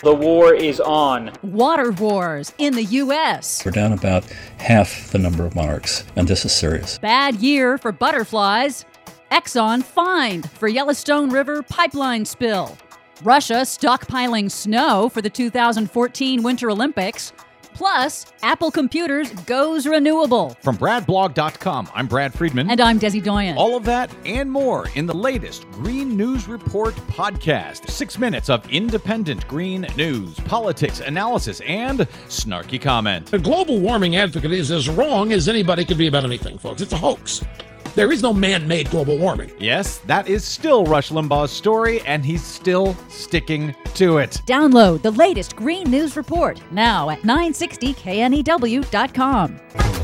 The war is on. Water wars in the U.S. We're down about half the number of monarchs, and this is serious. Bad year for butterflies. Exxon fined for Yellowstone River pipeline spill. Russia stockpiling snow for the 2014 Winter Olympics. Plus, Apple Computers goes renewable. From BradBlog.com, I'm Brad Friedman. And I'm Desi Doyen. All of that and more in the latest Green News Report podcast. 6 minutes of independent green news, politics, analysis, and snarky comment. A global warming advocate is as wrong as anybody could be about anything, folks. It's a hoax. There is no man-made global warming. Yes, that is still Rush Limbaugh's story, and he's still sticking to it. Download the latest Green News Report now at 960knew.com.